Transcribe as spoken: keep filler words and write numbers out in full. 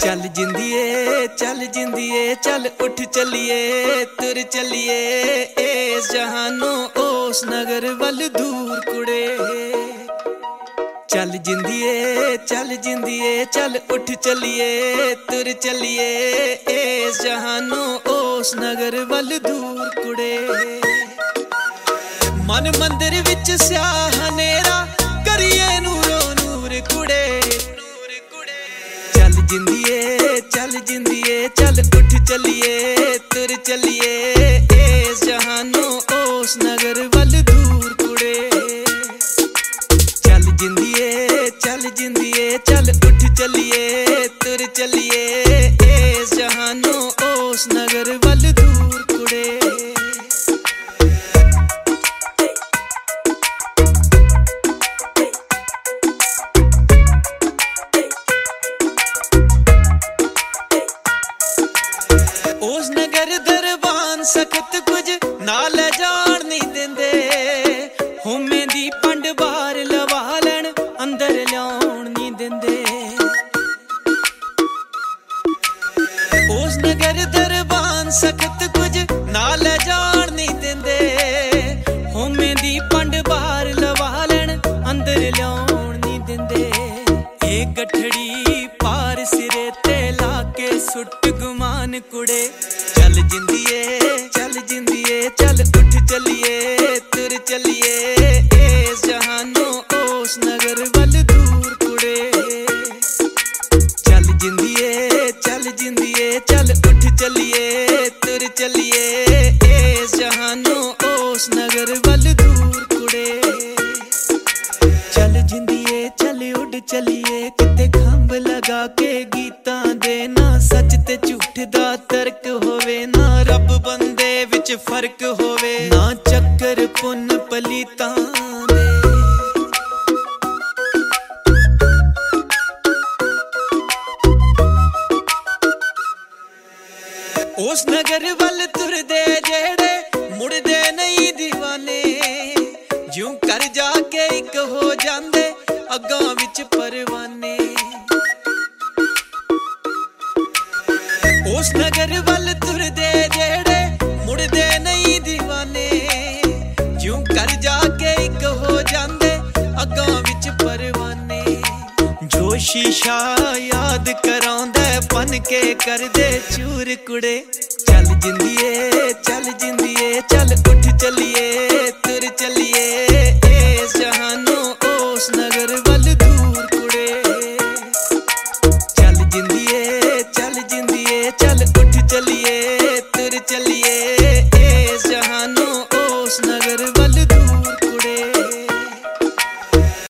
चल जिंदिए चल जिंदिए चल उठ चलिए तुर चलिए इस जहानों उस नगर वल दूर कुड़े। चल जिंदिए चल जिंदिए चल उठ चलिए तुर चलिए इस जहानों उस नगर वल दूर कुड़े। मन मंदिर विच स्याह हनेरा करिए नूरो नूर कुड़े। चल जिंदिए चल जिंदिए चल उठ चलिए तुर चलिए इस जहानों उस नगर वल दूर कुड़े। चल जिंदिए चल जिंदिए चल उठ चलिए तुर चलिए इस जहानों उस नगर वल दूर कुड़े। उस नगर दरबान सख्त कुछ नाल जान नहीं देंदे, होमे दी पंड बाहर लवा लैन अंदर ल्याउण नहीं देंदे। उस नगर दरबान सख्त कुछ नाल जान नहीं देंदे, होमे दी पंड बाहर लवा लैन अंदर ल्याउण नहीं देंदे। एक गठड़ी पार सिरे ते लाके सुट गुमान कुड़े। चल जिंदिए चल जिंदिए चल उठ चलिए तुर चलिए इस जहानों उस नगर वल दूर कुड़े। चल जिंदिए चल जिंदिए चल उठ चलिए तुर चलिए इस जहानों उस नगर वल दूर कुड़े। चल जिंदिए चल उड़ चलिए किते खंभ लगा के गीतां देना, सच ते झूठ दा तर्क होवे ना, रब बंदे विच फर्क होवे ना, चक्कर पुन पलीतां दे। उस नगर वल तुरदे जेड़े मुड़दे नहीं दीवाने, ज्यों कर जाके इक हो जांदे अग्गां विच परवाने। उस नगर वल तुरदे जेड़े मुड़दे नहीं दीवाने, ज्यों कर जाके इक हो जांदे अग्गां विच परवाने। जो शीशा याद करांदा बन के कर दे चूर कुड़े। चल जिंदिए चल जिंदिए चल उठ चलिए